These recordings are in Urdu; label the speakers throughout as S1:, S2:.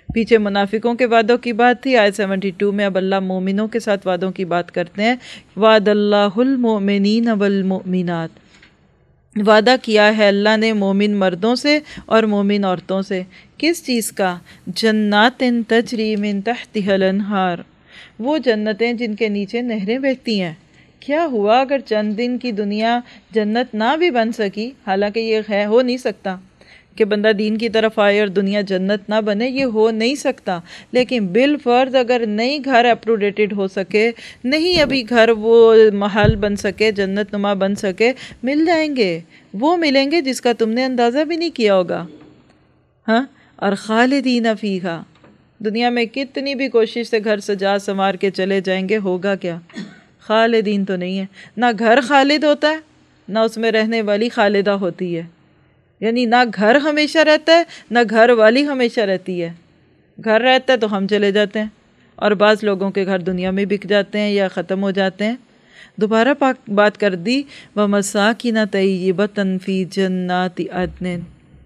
S1: پیچھے منافقوں کے وعدوں کی بات تھی، آیت 72 میں اب اللہ مومنوں کے ساتھ وعدوں کی بات کرتے ہیں۔ وعد اللہ المؤمنین والمؤمنات، وعدہ کیا ہے اللہ نے مومن مردوں سے اور مومن عورتوں سے۔ کس چیز کا؟ جنات تجری من تحتها الانہار، وہ جنتیں جن کے نیچے نہریں بہتی ہیں۔ کیا ہوا اگر چند دن کی دنیا جنت نہ بھی بن سکی؟ حالانکہ یہ ہو نہیں سکتا کہ بندہ دین کی طرف آئے اور دنیا جنت نہ بنے، یہ ہو نہیں سکتا، لیکن بالفرض اگر نہیں گھر اپروڈیٹڈ ہو سکے، نہیں ابھی گھر وہ محل بن سکے، جنت نما بن سکے، مل جائیں گے، وہ ملیں گے جس کا تم نے اندازہ بھی نہیں کیا ہوگا۔ ہاں، اور خالدین فیہا، دنیا میں کتنی بھی کوشش سے گھر سجا سنوار کے چلے جائیں گے، ہوگا کیا؟ خالدین تو نہیں ہے، نہ گھر خالد ہوتا ہے نہ اس میں رہنے والی خالدہ ہوتی ہے، یعنی نہ گھر ہمیشہ رہتا ہے نہ گھر والی ہمیشہ رہتی ہے۔ گھر رہتا ہے تو ہم چلے جاتے ہیں، اور بعض لوگوں کے گھر دنیا میں بک جاتے ہیں یا ختم ہو جاتے ہیں۔ دوبارہ بات کر دی، وَمَسَاكِنَ طَيِّبَةً فِي جَنَّاتِ عَدْنٍ،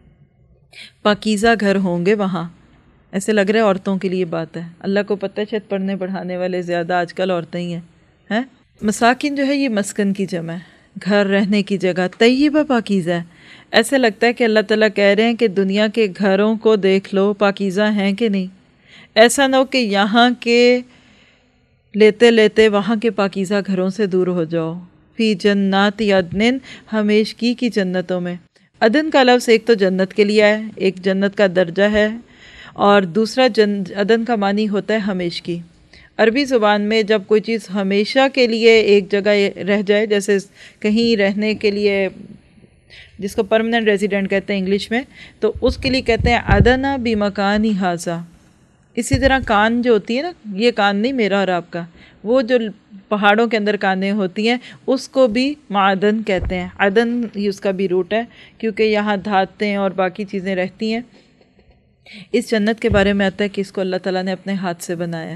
S1: پاکیزہ گھر ہوں گے وہاں۔ ایسے لگ رہا ہے عورتوں کے لیے بات ہے، اللہ کو پتہ ہے شاید پڑھنے پڑھانے والے زیادہ آج کل عورتیں ہی ہیں۔ مساکن جو ہے یہ مسکن کی جمع ہے، گھر رہنے کی جگہ، طیبہ پاکیزہ ہے۔ ایسے لگتا ہے کہ اللہ تعالیٰ کہہ رہے ہیں کہ دنیا کے گھروں کو دیکھ لو، پاکیزہ ہیں کہ نہیں۔ ایسا نہ ہو کہ یہاں کے لیتے لیتے وہاں کے پاکیزہ گھروں سے دور ہو جاؤ۔ فی جنات عدن، ہمیشگی کی جنتوں میں۔ عدن کا لفظ ایک تو جنت کے لیے ہے، ایک جنت کا درجہ ہے، اور دوسرا عدن کا معنی ہوتا ہے ہمیشگی۔ عربی زبان میں جب کوئی چیز ہمیشہ کے لیے ایک جگہ رہ جائے، جیسے کہیں رہنے کے لیے جس کو پرمننٹ ریزیڈنٹ کہتے ہیں انگلش میں، تو اس کے لیے کہتے ہیں عدنا بمکان ھذا۔ اسی طرح کان جو ہوتی ہے نا، یہ کان نہیں میرا اور آپ کا، وہ جو پہاڑوں کے اندر کانیں ہوتی ہیں اس کو بھی معدن کہتے ہیں۔ عدن ہی اس کا بھی روٹ ہے، کیونکہ یہاں دھاتیں اور باقی چیزیں رہتی ہیں۔ اس جنت کے بارے میں آتا ہے کہ اس کو اللہ تعالیٰ نے اپنے ہاتھ سے بنایا ہے۔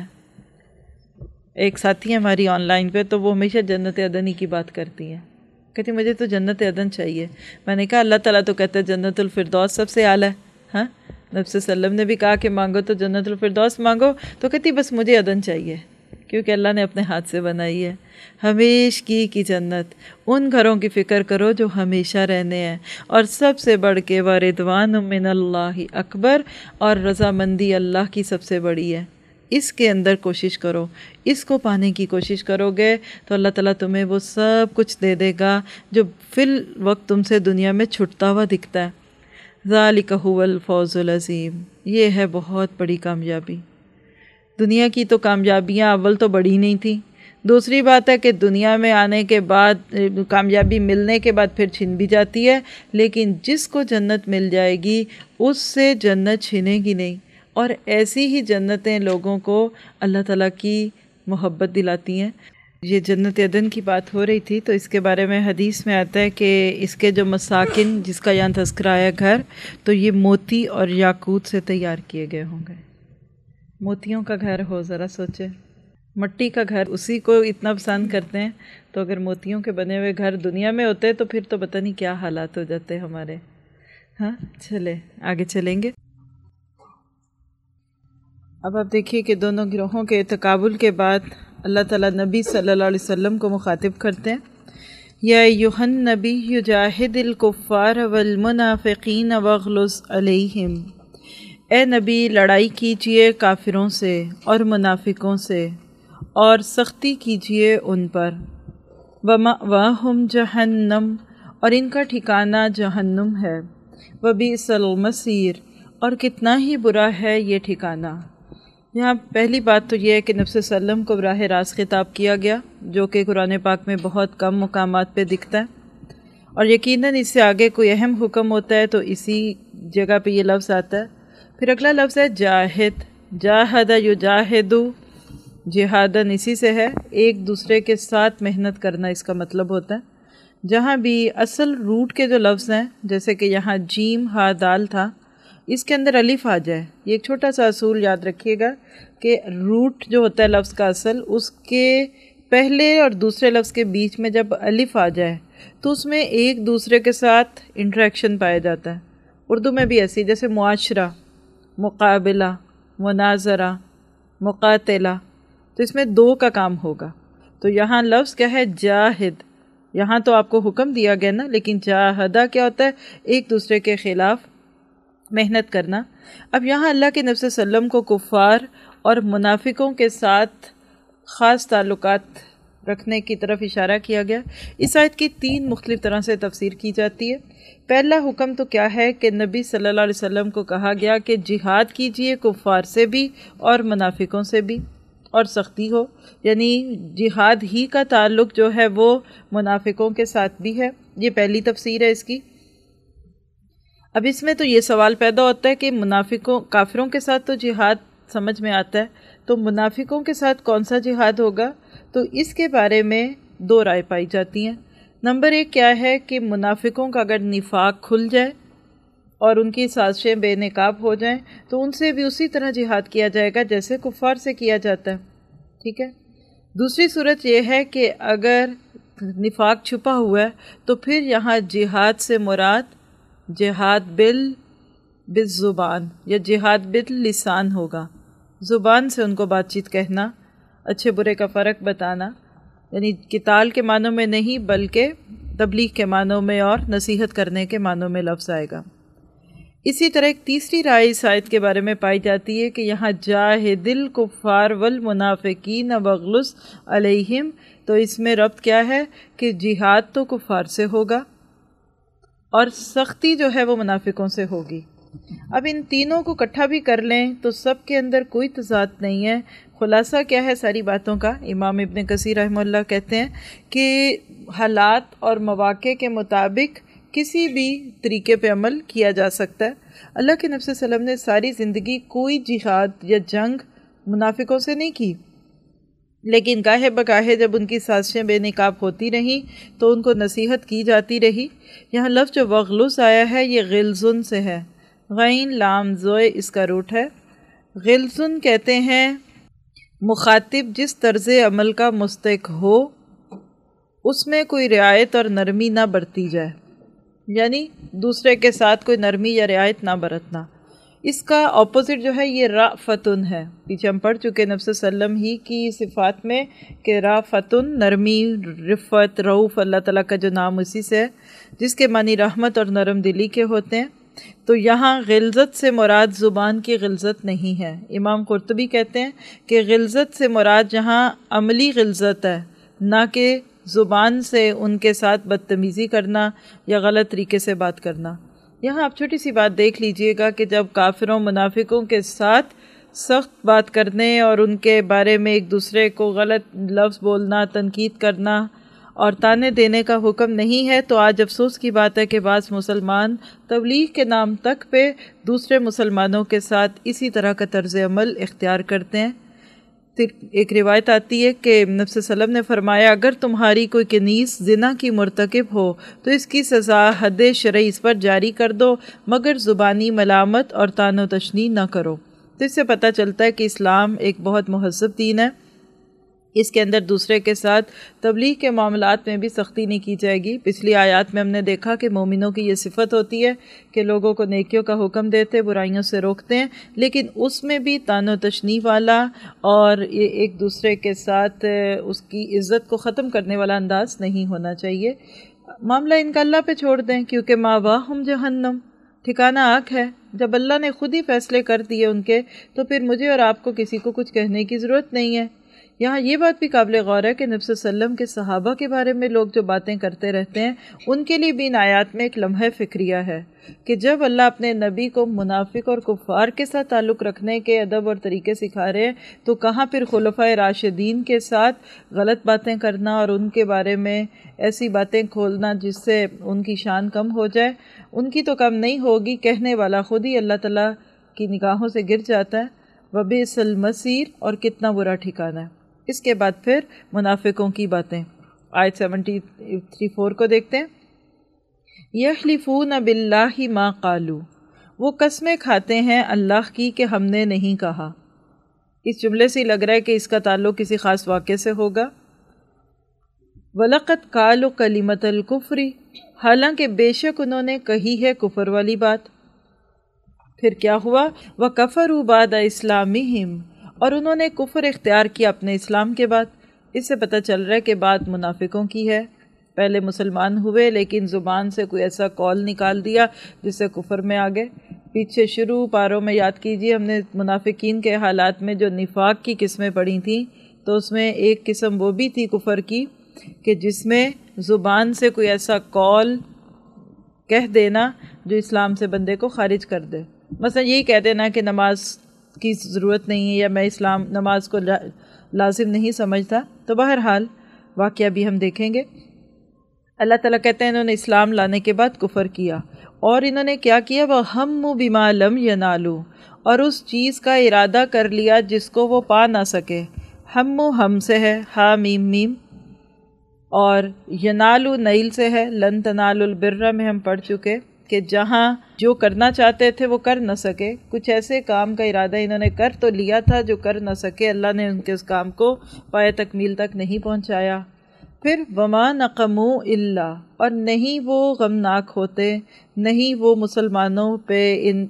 S1: ایک ساتھی ہے ہماری آن لائن پہ، تو وہ ہمیشہ جنت عدن ہی کی بات کرتی ہیں، کہتی مجھے تو جنت عدن چاہیے۔ میں نے کہا اللہ تعالیٰ تو کہتا ہے جنت الفردوس سب سے اعلیٰ ہے۔ ہاں، نبی صلی اللہ علیہ وسلم نے بھی کہا کہ مانگو تو جنت الفردوس مانگو، تو کہتی بس مجھے عدن چاہیے، کیونکہ اللہ نے اپنے ہاتھ سے بنائی ہے۔ ہمیشگی کی جنت، ان گھروں کی فکر کرو جو ہمیشہ رہنے ہیں، اور سب سے بڑھ کے وَرِضْوَانٌ مِّنَ اللَّهِ اکبر، اور رضامندی اللہ کی سب سے بڑی ہے۔ اس کے اندر کوشش کرو، اس کو پانے کی کوشش کرو گے تو اللہ تعالیٰ تمہیں وہ سب کچھ دے دے گا جو فی الوقت تم سے دنیا میں چھٹتا ہوا دکھتا ہے۔ ذَلِكَ هُوَ الْفَوْزُ الْعَظِيمُ، یہ ہے بہت بڑی کامیابی۔ دنیا کی تو کامیابیاں اول تو بڑی نہیں تھیں، دوسری بات ہے کہ دنیا میں آنے کے بعد کامیابی ملنے کے بعد پھر چھن بھی جاتی ہے، لیکن جس کو جنت مل جائے گی اس سے جنت چھنے گی نہیں، اور ایسی ہی جنتیں لوگوں کو اللہ تعالیٰ کی محبت دلاتی ہیں۔ یہ جنت عدن کی بات ہو رہی تھی، تو اس کے بارے میں حدیث میں آتا ہے کہ اس کے جو مساکن جس کا یہاں تذکرہ آیا گھر، تو یہ موتی اور یاقوت سے تیار کیے گئے ہوں گے۔ موتیوں کا گھر ہو، ذرا سوچے، مٹی کا گھر اسی کو اتنا پسند کرتے ہیں، تو اگر موتیوں کے بنے ہوئے گھر دنیا میں ہوتے تو پھر تو پتہ نہیں کیا حالات ہو جاتے ہمارے۔ ہاں چلے آگے چلیں گے۔ اب آپ دیکھیے کہ دونوں گروہوں کے تقابل کے بعد اللہ تعالیٰ نبی صلی اللہ علیہ وسلم کو مخاطب کرتے ہیں، یا ایھا النبی جاہد الکفار والمنافقین واغلظ علیہم، اے نبی لڑائی کیجئے کافروں سے اور منافقوں سے اور سختی کیجئے ان پر، ومأواہم جہنم، اور ان کا ٹھکانہ جہنم ہے، وبئس المصیر، اور کتنا ہی برا ہے یہ ٹھکانہ۔ یہاں پہلی بات تو یہ ہے کہ نبی صلی اللہ علیہ وسلم کو براہ راست خطاب کیا گیا، جو کہ قرآن پاک میں بہت کم مقامات پہ دکھتا ہے، اور یقیناً اس سے آگے کوئی اہم حکم ہوتا ہے تو اسی جگہ پہ یہ لفظ آتا ہے۔ پھر اگلا لفظ ہے جاہد، جاہد یجاہد، جہادن اسی سے ہے، ایک دوسرے کے ساتھ محنت کرنا اس کا مطلب ہوتا ہے۔ جہاں بھی اصل روٹ کے جو لفظ ہیں، جیسے کہ یہاں جیم ہا دال تھا، اس کے اندر الف آ جائے، یہ ایک چھوٹا سا اصول یاد رکھیے گا کہ روٹ جو ہوتا ہے لفظ کا اصل، اس کے پہلے اور دوسرے لفظ کے بیچ میں جب الف آ جائے تو اس میں ایک دوسرے کے ساتھ انٹریکشن پایا جاتا ہے۔ اردو میں بھی ایسی، جیسے معاشرہ، مقابلہ، مناظرہ، مقاتلہ، تو اس میں 2 کا کام ہوگا۔ تو یہاں لفظ کیا ہے؟ جاہد۔ یہاں تو آپ کو حکم دیا گیا نا، لیکن جاہدہ کیا ہوتا ہے؟ ایک دوسرے کے خلاف محنت کرنا۔ اب یہاں اللہ کے نبی صلی اللہ علیہ وسلم کو کفار اور منافقوں کے ساتھ خاص تعلقات رکھنے کی طرف اشارہ کیا گیا۔ اس آیت کی 3 مختلف طرح سے تفسیر کی جاتی ہے۔ پہلا حکم تو کیا ہے کہ نبی صلی اللہ علیہ وسلم کو کہا گیا کہ جہاد کیجئے کفار سے بھی اور منافقوں سے بھی، اور سختی ہو، یعنی جہاد ہی کا تعلق جو ہے وہ منافقوں کے ساتھ بھی ہے۔ یہ پہلی تفسیر ہے اس کی۔ اب اس میں تو یہ سوال پیدا ہوتا ہے کہ منافقوں کافروں کے ساتھ تو جہاد سمجھ میں آتا ہے، تو منافقوں کے ساتھ کون سا جہاد ہوگا؟ تو اس کے بارے میں 2 رائے پائی جاتی ہیں۔ نمبر 1 کیا ہے کہ منافقوں کا اگر نفاق کھل جائے اور ان کی سازشیں بے نقاب ہو جائیں تو ان سے بھی اسی طرح جہاد کیا جائے گا جیسے کفار سے کیا جاتا ہے، ٹھیک ہے۔ دوسری صورت یہ ہے کہ اگر نفاق چھپا ہوا ہے تو پھر یہاں جہاد سے مراد جہاد بالزبان یا جہاد باللسان ہوگا، زبان سے ان کو بات چیت کہنا، اچھے برے کا فرق بتانا، یعنی قتال کے معنوں میں نہیں بلکہ تبلیغ کے معنوں میں اور نصیحت کرنے کے معنوں میں لفظ آئے گا۔ اسی طرح ایک تیسری رائے اس آیت کے بارے میں پائی جاتی ہے کہ یہاں جاہد الکفار والمنافقین واغلظ علیہم، تو اس میں ربط کیا ہے کہ جہاد تو کفار سے ہوگا اور سختی جو ہے وہ منافقوں سے ہوگی۔ اب ان تینوں کو اکٹھا بھی کر لیں تو سب کے اندر کوئی تضاد نہیں ہے۔ خلاصہ کیا ہے ساری باتوں کا؟ امام ابن کثیر رحمہ اللہ کہتے ہیں کہ حالات اور مواقع کے مطابق کسی بھی طریقے پہ عمل کیا جا سکتا ہے۔ اللہ کے نبی صلی اللہ علیہ وسلم نے ساری زندگی کوئی جہاد یا جنگ منافقوں سے نہیں کی، لیکن گاہے بگاہے جب ان کی سازشیں بے نقاب ہوتی رہیں تو ان کو نصیحت کی جاتی رہی۔ یہاں لفظ جو وغلظ آیا ہے یہ غلظن سے ہے، غین لام زوئے اس کا روٹ ہے۔ غلظن کہتے ہیں مخاطب جس طرز عمل کا مستحق ہو اس میں کوئی رعایت اور نرمی نہ برتی جائے، یعنی دوسرے کے ساتھ کوئی نرمی یا رعایت نہ برتنا۔ اس کا اپوزٹ جو ہے یہ رأفتن ہے، پیچھے ہم پڑھ چکے نبی صلی اللہ علیہ وسلم ہی کی صفات میں کہ رأفتن نرمی، رفت، رؤوف اللہ تعالیٰ کا جو نام اسی سے ہے جس کے معنی رحمت اور نرم دلی کے ہوتے ہیں۔ تو یہاں غلظت سے مراد زبان کی غلظت نہیں ہے۔ امام قرطبی کہتے ہیں کہ غلظت سے مراد جہاں عملی غلظت ہے، نہ کہ زبان سے ان کے ساتھ بدتمیزی کرنا یا غلط طریقے سے بات کرنا۔ یہاں آپ چھوٹی سی بات دیکھ لیجئے گا کہ جب کافروں منافقوں کے ساتھ سخت بات کرنے اور ان کے بارے میں ایک دوسرے کو غلط لفظ بولنا، تنقید کرنا اور تانے دینے کا حکم نہیں ہے، تو آج افسوس کی بات ہے کہ بعض مسلمان تبلیغ کے نام تک پہ دوسرے مسلمانوں کے ساتھ اسی طرح کا طرز عمل اختیار کرتے ہیں۔ ایک روایت آتی ہے کہ نبی صلی اللہ علیہ وسلم نے فرمایا اگر تمہاری کوئی کنیز زنا کی مرتکب ہو تو اس کی سزا حد شرعی اس پر جاری کر دو، مگر زبانی ملامت اور طعن و تشنیع نہ کرو۔ تو اس سے پتہ چلتا ہے کہ اسلام ایک بہت مہذب دین ہے، اس کے اندر دوسرے کے ساتھ تبلیغ کے معاملات میں بھی سختی نہیں کی جائے گی۔ پچھلی آیات میں ہم نے دیکھا کہ مومنوں کی یہ صفت ہوتی ہے کہ لوگوں کو نیکیوں کا حکم دیتے، برائیوں سے روکتے ہیں، لیکن اس میں بھی طعن و تشنیع والا اور ایک دوسرے کے ساتھ اس کی عزت کو ختم کرنے والا انداز نہیں ہونا چاہیے۔ معاملہ ان کا اللہ پہ چھوڑ دیں، کیونکہ ماواہم جہنم، ٹھکانہ آگ ہے۔ جب اللہ نے خود ہی فیصلے کر دیے ان کے، تو پھر مجھے اور آپ کو کسی کو کچھ کہنے کی ضرورت نہیں ہے۔ یہاں یہ بات بھی قابل غور ہے کہ نبی صلی اللہ علیہ وسلم کے صحابہ کے بارے میں لوگ جو باتیں کرتے رہتے ہیں ان کے لیے بھی ان آیات میں ایک لمحہ فکریہ ہے کہ جب اللہ اپنے نبی کو منافق اور کفار کے ساتھ تعلق رکھنے کے ادب اور طریقے سکھا رہے ہیں تو کہاں پھر خلفائے راشدین کے ساتھ غلط باتیں کرنا اور ان کے بارے میں ایسی باتیں کھولنا جس سے ان کی شان کم ہو جائے۔ ان کی تو کم نہیں ہوگی، کہنے والا خود ہی اللہ تعالیٰ کی نگاہوں سے گر جاتا ہے۔ وبئس المصیر، اور کتنا برا ٹھکانہ ہے۔ اس کے بعد پھر منافقوں کی باتیں، آیت 73 کو دیکھتے ہیں۔ یحلفون باللہ ما قالوا، وہ قسمیں کھاتے ہیں اللہ کی کہ ہم نے نہیں کہا۔ اس جملے سے لگ رہا ہے کہ اس کا تعلق کسی خاص واقعے سے ہوگا۔ وَلَقَدْ قَالُوا كَلِمَةَ الْكُفْرِ، حالانکہ بے شک انہوں نے کہی ہے کفر والی بات۔ پھر کیا ہوا؟ وَكَفَرُوا بَعْدَ إِسْلَامِهِمْ، اور انہوں نے کفر اختیار کیا اپنے اسلام کے بعد۔ اس سے پتہ چل رہا ہے کہ بات منافقوں کی ہے، پہلے مسلمان ہوئے لیکن زبان سے کوئی ایسا قول نکال دیا جس سے کفر میں آ گئے۔ پیچھے شروع پاروں میں یاد کیجئے ہم نے منافقین کے حالات میں جو نفاق کی قسمیں پڑھی تھیں، تو اس میں ایک قسم وہ بھی تھی کفر کی کہ جس میں زبان سے کوئی ایسا قول کہہ دینا جو اسلام سے بندے کو خارج کر دے۔ مثلا یہی کہہ دینا کہ نماز کی ضرورت نہیں ہے، یا میں نماز کو لازم نہیں سمجھتا۔ تو بہرحال واقعہ بھی ہم دیکھیں گے۔ اللہ تعالیٰ کہتے ہیں انہوں نے اسلام لانے کے بعد کفر کیا، اور انہوں نے کیا کیا؟ وَهَمُّوا بِمَا لَمْ يَنَالُوا، اور اس چیز کا ارادہ کر لیا جس کو وہ پا نہ سکے۔ ہم سے ہے، ہا میم میم، اور ینالو نیل سے ہے، لن تنالوا البر میں ہم پڑھ چکے کہ جہاں جو کرنا چاہتے تھے وہ کر نہ سکے، کچھ ایسے کام کا ارادہ انہوں نے کر تو لیا تھا جو کر نہ سکے، اللہ نے ان کے اس کام کو پائے تکمیل تک نہیں پہنچایا۔ پھر وما نقموا الا، اور نہیں وہ غمناک ہوتے، نہیں وہ مسلمانوں پہ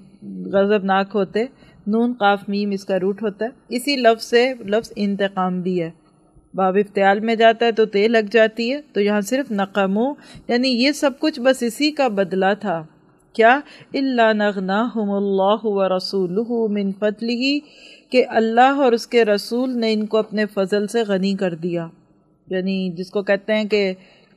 S1: غضبناک ہوتے۔ نون قاف میم اس کا روٹ ہوتا ہے، اسی لفظ سے لفظ انتقام بھی ہے، باب افتعال میں جاتا ہے تو تے لگ جاتی ہے، تو یہاں صرف نقموا یعنی یہ سب کچھ بس اسی کا بدلہ تھا۔ کیا؟ الا نغناہم اللہ ورسولہ من فضلہ، کہ اللہ اور اس کے رسول نے ان کو اپنے فضل سے غنی کر دیا، یعنی جس کو کہتے ہیں کہ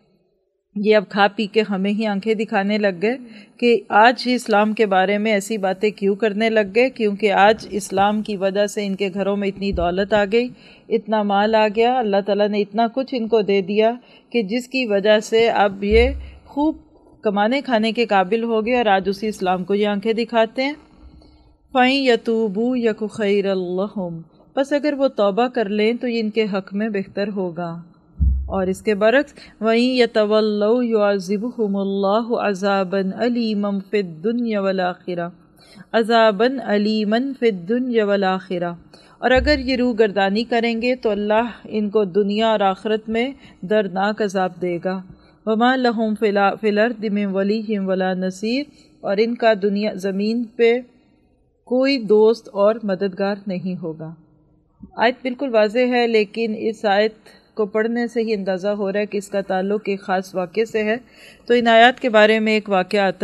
S1: یہ اب کھا پی کے ہمیں ہی آنکھیں دکھانے لگ گئے کہ آج ہی اسلام کے بارے میں ایسی باتیں کیوں کرنے لگ گئے، کیونکہ آج اسلام کی وجہ سے ان کے گھروں میں اتنی دولت آ گئی، اتنا مال آ گیا، اللہ تعالیٰ نے اتنا کچھ ان کو دے دیا کہ جس کی وجہ سے اب یہ خوب کمانے کھانے کے قابل ہو گئے، اور آج اسی اسلام کو یہ آنکھیں دکھاتے ہیں۔ فَإِن يَتُوبُوا يَكُ خَيْرًا لَّهُمْ، بس اگر وہ توبہ کر لیں تو یہ ان کے حق میں بہتر ہوگا۔ اور اس کے برعکس وَإِن يَتَوَلَّوْا يُعَذِّبْهُمُ اللَّهُ عَذَابًا أَلِيمًا فِي الدُّنْيَا وَالْآخِرَةِ، عَذَابًا أَلِيمًا فِي الدُّنْيَا وَالْآخِرَةِ، اور اگر یہ روگردانی کریں گے تو اللہ ان کو دنیا اور آخرت میں دردناک عذاب دے گا۔ وَمَا لَهُمْ فِي الْأَرْضِ مِن وَلِيٍّ وَلَا نَصِيرٍ، اور ان کا زمین پہ کوئی دوست اور مددگار نہیں ہوگا۔ آیت بالکل واضح ہے، لیکن اس آیت کو پڑھنے سے ہی اندازہ ہو رہا ہے کہ اس کا تعلق ایک خاص واقعے سے ہے۔ تو ان آیات کے بارے میں ایک واقعہ آتا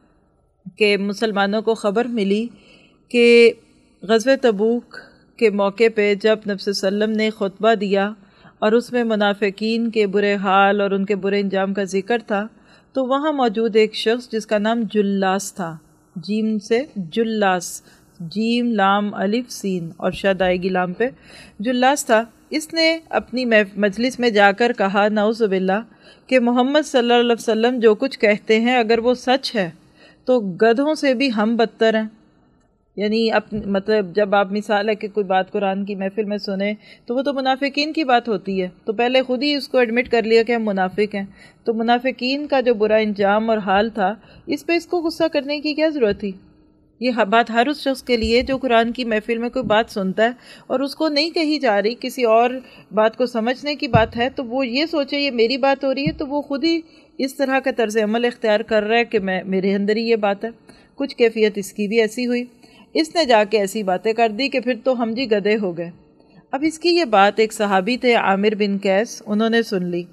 S1: ہے کہ مسلمانوں کو خبر ملی کہ غزوہ تبوک کے موقع پہ جب نبی صلی اللہ علیہ وسلم نے خطبہ دیا اور اس میں منافقین کے برے حال اور ان کے برے انجام کا ذکر تھا، تو وہاں موجود ایک شخص جس کا نام جلاس تھا، جیم سے جلاس، جیم لام الف سین اور شد آئے گی لام پہ، جلاس تھا۔ اس نے اپنی مجلس میں جا کر کہا نعوذ باللہ کہ محمد صلی اللہ علیہ وسلم جو کچھ کہتے ہیں اگر وہ سچ ہے تو گدھوں سے بھی ہم بدتر ہیں۔ یعنی مطلب جب آپ مثال ہے کہ کوئی بات قرآن کی محفل میں سنیں تو وہ تو منافقین کی بات ہوتی ہے، تو پہلے خود ہی اس کو ایڈمٹ کر لیا کہ ہم منافق ہیں، تو منافقین کا جو برا انجام اور حال تھا اس پہ اس کو غصہ کرنے کی کیا ضرورت تھی؟ یہ بات ہر اس شخص کے لیے جو قرآن کی محفل میں کوئی بات سنتا ہے اور اس کو نہیں کہی جا رہی، کسی اور بات کو سمجھنے کی بات ہے، تو وہ یہ سوچے یہ میری بات ہو رہی ہے، تو وہ خود ہی اس طرح کا طرز عمل اختیار کر رہا ہے کہ میرے اندر ہی یہ بات ہے۔ کچھ کیفیت اس کی بھی ایسی ہوئی، اس نے جا کے ایسی باتیں کر دی کہ پھر تو ہم جی گدھے ہو گئے۔ اب اس کی یہ بات ایک صحابی تھے عامر بن قیس، انہوں نے سن لی،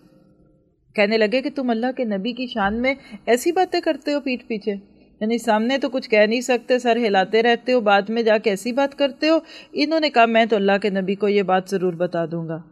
S1: کہنے لگے کہ تم اللہ کے نبی کی شان میں ایسی باتیں کرتے ہو پیٹھ پیچھے، یعنی سامنے تو کچھ کہہ نہیں سکتے، سر ہلاتے رہتے ہو، بعد میں جا کے ایسی بات کرتے ہو۔ انہوں نے کہا میں تو اللہ کے نبی کو یہ بات ضرور بتا دوں گا۔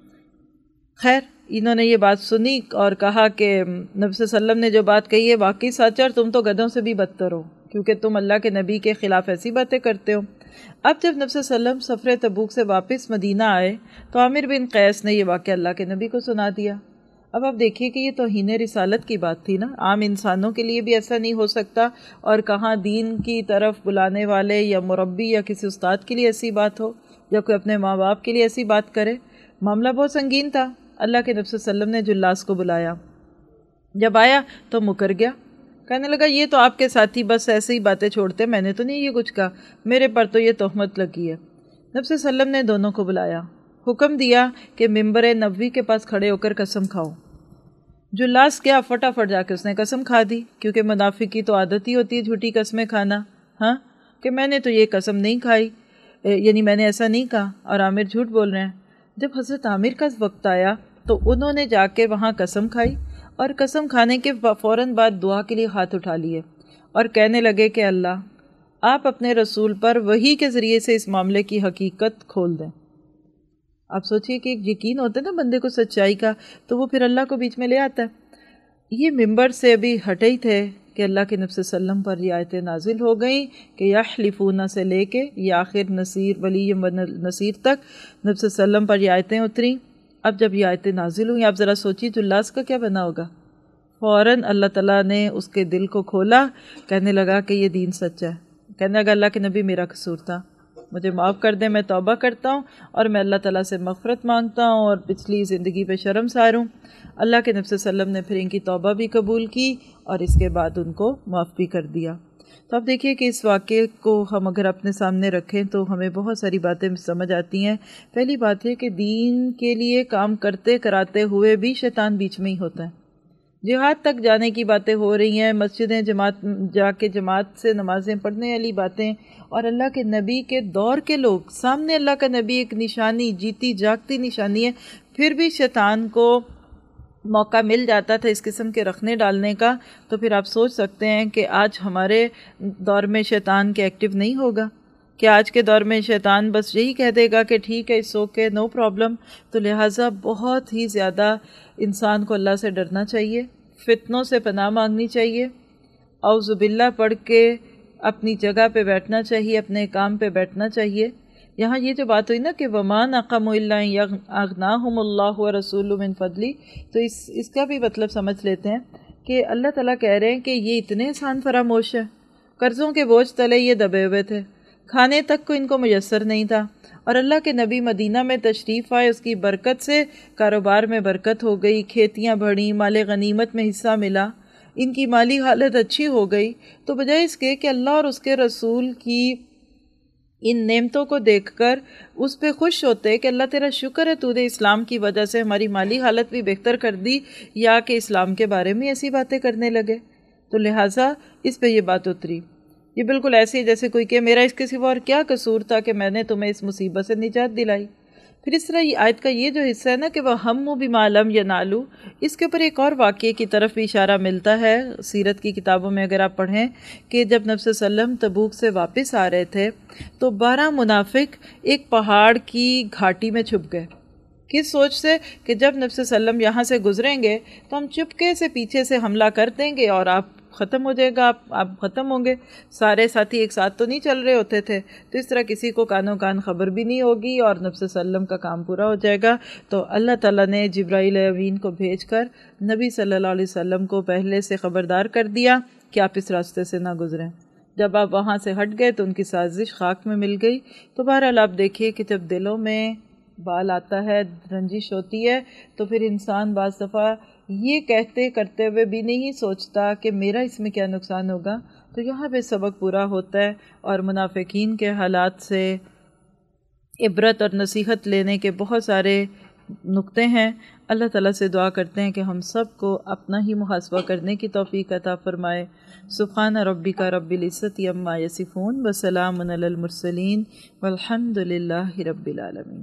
S1: خیر انہوں نے یہ بات سنی اور کہا کہ نبی صلی اللہ علیہ وسلم نے جو بات کہی ہے واقعی سچ ہے، اور تم تو گدھوں سے بھی بدتر ہو کیونکہ تم اللہ کے نبی کے خلاف ایسی باتیں کرتے ہو۔ اب جب نبی صلی اللہ علیہ وسلم سفر تبوک سے واپس مدینہ آئے تو عامر بن قیس نے یہ واقعہ اللہ کے نبی کو سنا دیا۔ اب آپ دیکھیے کہ یہ توہین رسالت کی بات تھی نا، عام انسانوں کے لیے بھی ایسا نہیں ہو سکتا، اور کہاں دین کی طرف بلانے والے یا مربی یا کسی استاد کے لیے ایسی بات ہو، یا کوئی اپنے ماں باپ کے لیے ایسی بات کرے۔ معاملہ بہت سنگین تھا۔ اللہ کے نبی صلی اللہ علیہ وسلم نے جلاس کو بلایا، جب آیا تو مکر گیا، کہنے لگا یہ تو آپ کے ساتھی بس ایسے ہی باتیں چھوڑتے، میں نے تو نہیں یہ کچھ کہا، میرے پر تو یہ تہمت لگی ہے۔ نبی صلی اللہ علیہ وسلم نے دونوں کو بلایا، حکم دیا کہ ممبر نبوی کے پاس کھڑے ہو کر قسم کھاؤ۔ جلاس کیا فٹافٹ جا کے اس نے قسم کھا دی، کیونکہ منافق کی تو عادت ہی ہوتی ہے جھوٹی قسمیں کھانا۔ ہاں کہ میں نے تو یہ قسم نہیں کھائی، یعنی میں نے ایسا نہیں کہا، اور عامر جھوٹ بول رہے ہیں۔ جب حضرت عامر کا وقت آیا تو انہوں نے جا کے وہاں قسم کھائی، اور قسم کھانے کے فوراً بعد دعا کے لیے ہاتھ اٹھا لیے اور کہنے لگے کہ اللہ آپ اپنے رسول پر وحی کے ذریعے سے اس معاملے کی حقیقت کھول دیں۔ آپ سوچئے کہ ایک یقین ہوتا ہے نا بندے کو سچائی کا، تو وہ پھر اللہ کو بیچ میں لے آتا ہے۔ یہ ممبر سے ابھی ہٹے ہی تھے کہ اللہ کے نبی صلی اللہ علیہ وسلم پر یہ آیتیں نازل ہو گئیں کہ یحلفون سے لے کے یہ آخر نصیر ولی و نصیر تک نبی صلی اللہ علیہ وسلم پر یہ آیتیں اتریں۔ اب جب یہ آیتیں نازل ہوئیں، آپ ذرا سوچیے جو لاس کا کیا بنا ہوگا۔ فوراً اللہ تعالیٰ نے اس کے دل کو کھولا، کہنے لگا کہ یہ دین سچا ہے، کہنے لگا اللہ کے نبی میرا قصور تھا، مجھے معاف کر دیں، میں توبہ کرتا ہوں اور میں اللہ تعالیٰ سے مغفرت مانگتا ہوں اور پچھلی زندگی پہ شرمسار ہوں۔ اللہ کے نبی صلی اللہ علیہ وسلم نے پھر ان کی توبہ بھی قبول کی اور اس کے بعد ان کو معاف بھی کر دیا۔ تو اب دیکھیے کہ اس واقعے کو ہم اگر اپنے سامنے رکھیں تو ہمیں بہت ساری باتیں سمجھ آتی ہیں۔ پہلی بات یہ کہ دین کے لیے کام کرتے کراتے ہوئے بھی شیطان بیچ میں ہی ہوتا ہے۔ جہاد تک جانے کی باتیں ہو رہی ہیں، مسجدیں جا کے جماعت سے نمازیں پڑھنے والی باتیں، اور اللہ کے نبی کے دور کے لوگ سامنے، اللہ کا نبی ایک نشانی، جیتی جاگتی نشانی ہے، پھر بھی شیطان کو موقع مل جاتا تھا اس قسم کے رکھنے ڈالنے کا۔ تو پھر آپ سوچ سکتے ہیں کہ آج ہمارے دور میں شیطان کے ایکٹیو نہیں ہوگا، کہ آج کے دور میں شیطان بس یہی کہہ دے گا کہ ٹھیک ہے، سو کے نو پرابلم۔ تو لہٰذا بہت ہی زیادہ انسان کو اللہ سے ڈرنا چاہیے، فتنوں سے پناہ مانگنی چاہیے، اعوذ باللہ پڑھ کے اپنی جگہ پہ بیٹھنا چاہیے، اپنے کام پہ بیٹھنا چاہیے۔ یہاں یہ جو بات ہوئی نا کہ وَمَا نَقَمُوا إِلَّا أَن أَغْنَاهُمُ اللَّهُ وَرَسُولُهُ مِن فَضْلِهِ، تو اس کا بھی مطلب سمجھ لیتے ہیں کہ اللہ تعالیٰ کہہ رہے ہیں کہ یہ اتنے احسان فراموش ہے، قرضوں کے بوجھ تلے یہ دبے ہوئے تھے، کھانے تک کو ان کو میسر نہیں تھا، اور اللہ کے نبی مدینہ میں تشریف آئے، اس کی برکت سے کاروبار میں برکت ہو گئی، کھیتیاں بڑھیں، مال غنیمت میں حصہ ملا، ان کی مالی حالت اچھی ہو گئی۔ تو بجائے اس کے کہ اللہ اور اس کے رسول کی ان نعمتوں کو دیکھ کر اس پہ خوش ہوتے کہ اللہ تیرا شکر ہے تو نے اسلام کی وجہ سے ہماری مالی حالت بھی بہتر کر دی، یا کہ اسلام کے بارے میں ایسی باتیں کرنے لگے، تو لہٰذا اس پہ یہ بات اتری۔ یہ بالکل ایسے ہی جیسے کوئی کہ میرا اس کے سوا اور کیا قصور تھا کہ میں نے تمہیں اس مصیبت سے نجات دلائی۔ پھر اس طرح یہ آیت کا یہ جو حصہ ہے نا کہ وَهَمُّوا بِمَا لَمْ يَنَالُوا، اس کے اوپر ایک اور واقعے کی طرف بھی اشارہ ملتا ہے سیرت کی کتابوں میں اگر آپ پڑھیں، کہ جب نبی صلی اللہ علیہ وسلم تبوک سے واپس آ رہے تھے تو 12 منافق ایک پہاڑ کی گھاٹی میں چھپ گئے۔ کس سوچ سے کہ جب نبی صلی اللہ علیہ وسلم یہاں سے گزریں گے تو ہم چپکے سے پیچھے سے حملہ کر دیں گے اور آپ ختم ہو جائے گا، آپ ختم ہوں گے۔ سارے ساتھی ایک ساتھ تو نہیں چل رہے ہوتے تھے، تو اس طرح کسی کو کانوں کان خبر بھی نہیں ہوگی اور نبی صلی اللہ علیہ وسلم کا کام پورا ہو جائے گا۔ تو اللہ تعالیٰ نے جبرائیل امین کو بھیج کر نبی صلی اللہ علیہ وسلم کو پہلے سے خبردار کر دیا کہ آپ اس راستے سے نہ گزریں۔ جب آپ وہاں سے ہٹ گئے تو ان کی سازش خاک میں مل گئی۔ تو بہرحال آپ دیکھیے کہ جب دلوں میں بال آتا ہے، رنجش ہوتی ہے، تو پھر انسان بعض دفعہ یہ کہتے کرتے ہوئے بھی نہیں سوچتا کہ میرا اس میں کیا نقصان ہوگا۔ تو یہاں پہ سبق پورا ہوتا ہے، اور منافقین کے حالات سے عبرت اور نصیحت لینے کے بہت سارے نقطے ہیں۔ اللہ تعالیٰ سے دعا کرتے ہیں کہ ہم سب کو اپنا ہی محاسبہ کرنے کی توفیق عطا فرمائے۔ سبحان ربک رب العزت عما یصفون وسلام علی المرسلین والحمد للہ رب العالمین۔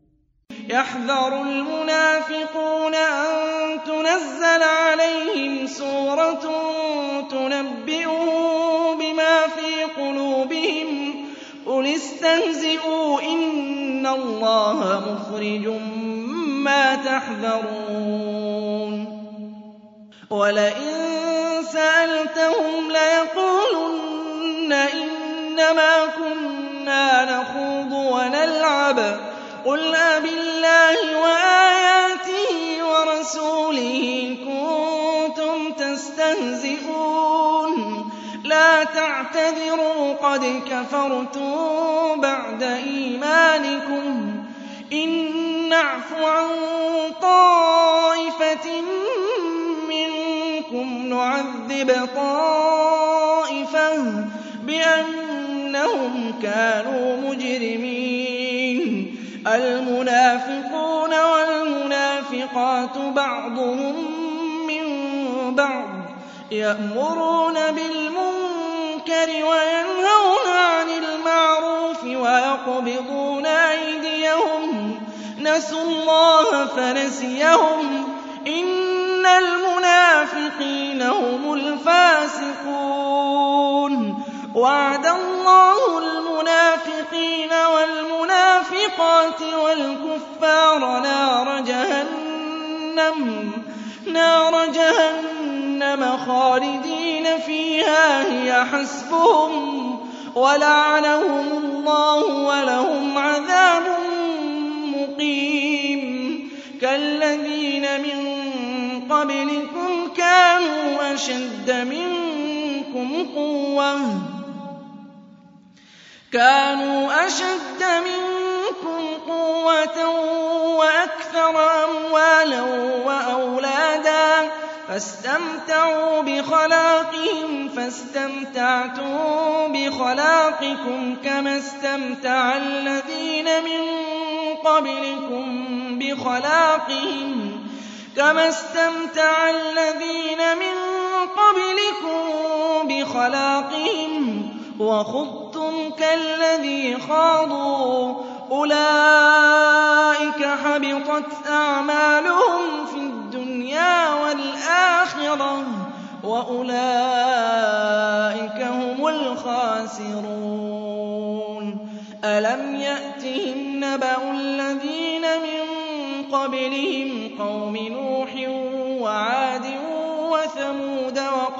S2: يحذر المنافقون أن تنزل عليهم سورة تنبئهم بما في قلوبهم قل استهزئوا إن الله مخرج ما تحذرون ولئن سألتهم ليقولن إنما كنا نخوض ونلعب قل أبالله وآياته ورسوله كنتم تستهزئون لا تعتذروا قد كفرتم بعد إيمانكم إن نعف عن طائفة منكم نعذب طائفة بأنهم كانوا مجرمين المنافقون والمنافقات بعضهم من بعض يأمرون بالمنكر الْمُنكَرِ وَيَنْهَوْنَ عَنِ الْمَعْرُوفِ وَيَقْبِضُونَ أَيْدِيَهُمْ نَسُوا اللَّهَ فَنَسِيَهُمْ إِنَّ الْمُنَافِقِينَ هُمُ الْفَاسِقُونَ وَعَدَ اللَّهُ الْمُنَافِقِينَ وَالْمُنَافِقَاتِ وَالْكُفَّارَ نَارَ جَهَنَّمَ خَالِدِينَ فِيهَا هِيَ حَسْبُهُمْ وَلَعَنَهُمُ اللَّهُ وَلَهُمْ عَذَابٌ مُّقِيمٌ كَالَّذِينَ مِن قَبْلِكُمْ كَانُوا أَشَدَّ مِنكُمْ قُوَّةً وَأَكْثَرَ أَمْوَالًا وَأَوْلَادًا فَاسْتَمْتَعُوا بِخَلَاقِهِمْ فَاسْتَمْتَعْتُم بِخَلَاقِكُمْ كَمَا اسْتَمْتَعَ الَّذِينَ مِن قَبْلِكُم بِخَلَاقِهِمْ وَخُضْتُمْ كَالَّذِي خَاضُوا أُولَٰئِكَ حَبِطَتْ أَعْمَالُهُمْ فِي الدُّنْيَا وَالْآخِرَةِ وَأُولَٰئِكَ هُمُ الْخَاسِرُونَ أَلَمْ يَأْتِهِمْ نَبَأُ الَّذِينَ مِن قَبْلِهِمْ قَوْمِ نُوحٍ وَعَادٍ وَثَمُودَ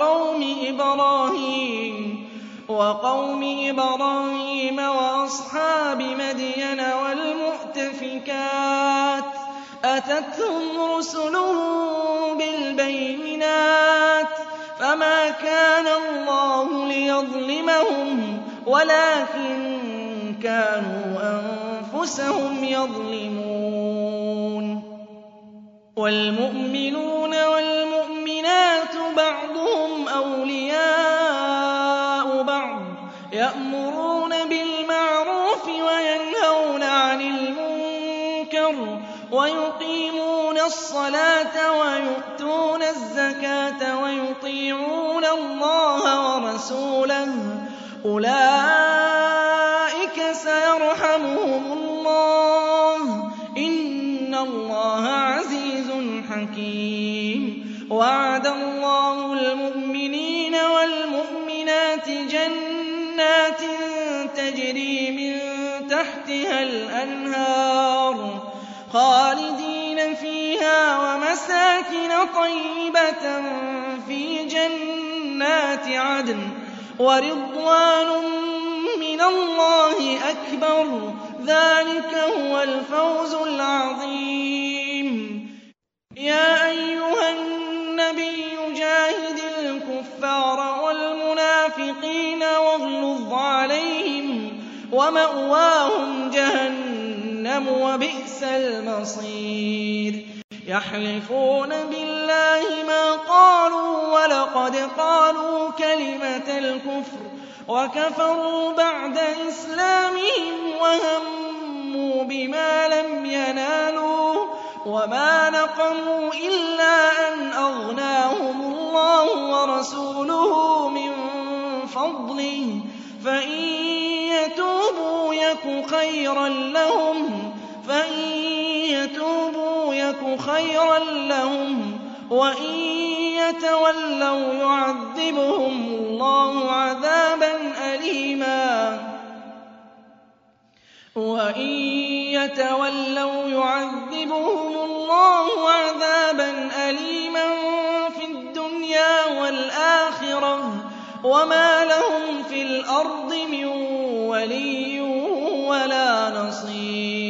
S2: وَقَوْمِ إِبْرَاهِيمَ وَأَصْحَابِ مَدْيَنَ وَالْمُؤْتَفِكَاتِ أَتَتْهُمْ رُسُلُهُم بِالْبَيِّنَاتِ فَمَا كَانَ اللَّهُ لِيَظْلِمَهُمْ وَلَٰكِن كَانُوا أَنفُسَهُمْ يَظْلِمُونَ وَالْمُؤْمِنُونَ وَالْمُؤْمِنَاتُ بَعْضُهُمْ أَوْلِيَاءُ بَعْضٍ يَأْمُرُونَ بِالْمَعْرُوفِ وَيَنْهَوْنَ عَنِ الْمُنكَرِ وَيُقِيمُونَ الصَّلَاةَ وَيُؤْتُونَ الزَّكَاةَ وَيُطِيعُونَ اللَّهَ وَرَسُولَهُ أُولَٰئِكَ سَيَرْحَمُهُمُ اللَّهُ إِنَّ اللَّهَ عَزِيزٌ حَكِيمٌ وَعَدَ اللَّهُ الْمُؤْمِنِينَ وَالْمُؤْمِنَاتِ جَنَّاتٍ تَجْرِي مِن تَحْتِهَا الْأَنْهَارُ خَالِدِينَ فِيهَا وَمَسَاكِنَ طَيِّبَةً فِي جَنَّاتِ عَدْنٍ وَرِضْوَانٌ مِّنَ اللَّهِ أَكْبَرُ ذَٰلِكَ هُوَ الْفَوْزُ الْعَظِيمُ يَا أَيُّهَا النَّبِيُّ جَاهِدِ الْكُفَّارَ وَالْمُنَافِقِينَ وَاغْلُظْ عَلَيْهِمْ وَمَأْوَاهُمْ جَهَنَّمُ وَبِئْسَ الْمَصِيرُ يَحْلِفُونَ بِاللَّهِ مَا قَالُوا وَلَقَدْ قَالُوا كَلِمَةَ الْكُفْرِ وَكَفَرُوا بَعْدَ إِسْلَامِهِمْ وَهَمُّوا بِمَا لَمْ يَنَالُوا وَمَا نَقَمُوا إِلَّا أَنْ أَغْنَاهُمُ اللَّهُ وَرَسُولُهُ مِن فَضْلِهِ فَإِن يَتُوبُوا يَكُ خَيْرًا لَّهُمْ وَإِن يَتَوَلَّوْا يُعَذِّبْهُمُ اللَّهُ عَذَابًا أَلِيمًا فِي الدُّنْيَا وَالْآخِرَةِ وَمَا لَهُمْ فِي الْأَرْضِ مِن وَلِيٍّ وَلَا نَصِيرٍ